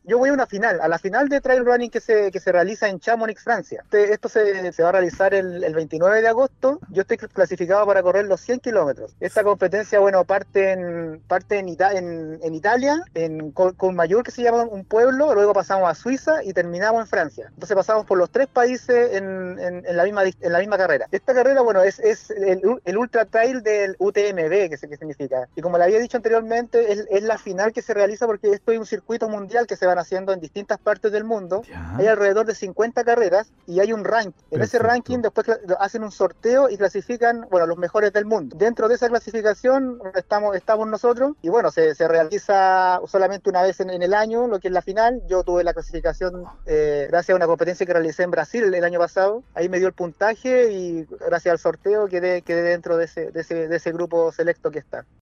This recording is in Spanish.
yo voy a la final de trail running que se realiza en Chamonix, Francia. Esto se va a realizar el 29 de agosto. Yo estoy clasificado para correr los 100 kilómetros. Esta competencia, bueno, en Italia, en Courmayeur, que se llama un pueblo, luego pasamos a Suiza y terminamos en Francia. Entonces pasamos por los tres países en la misma carrera. Esta carrera, bueno, es el ultra trail del UTMB, que significa. Y como le había dicho anteriormente, es la final que se realiza porque esto es un circuito mundial que se van haciendo en distintas partes del mundo. Hay Ya, alrededor de 50 carreras y hay un ranking. En ese ranking perfecto. después hacen un sorteo y clasifican, bueno, los mejores del mundo. Dentro de esa clasificación estamos nosotros y bueno, se realiza solamente una vez en el año, lo que es la final. Yo tuve la clasificación gracias a una competencia que realicé en Brasil el año pasado. Ahí me dio el puntaje y gracias al sorteo quedé dentro de ese grupo selecto que está.